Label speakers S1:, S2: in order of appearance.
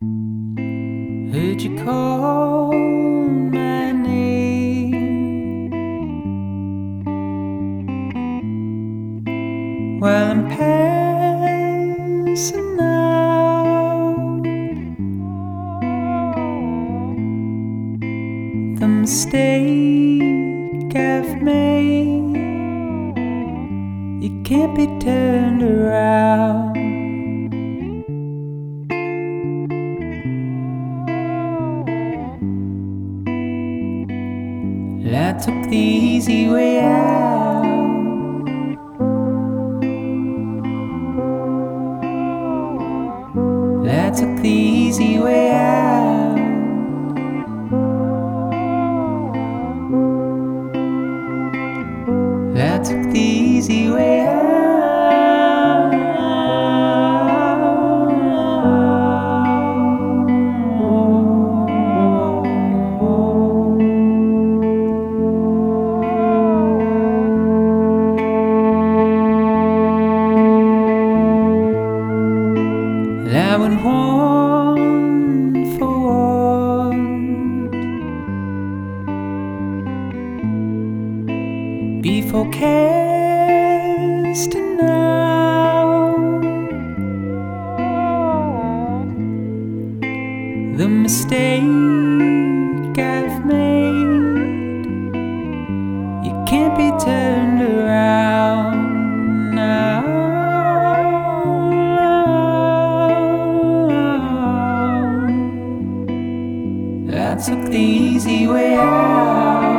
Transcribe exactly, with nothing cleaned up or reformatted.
S1: Heard you call my name. While I'm passing out, the mistake I've made, it can't be turned around. I took the easy way out. I took the easy way out. I took the easy way out. I went one for one before casting out the mistake I've made. It can't be turned around now. I took the easy way out.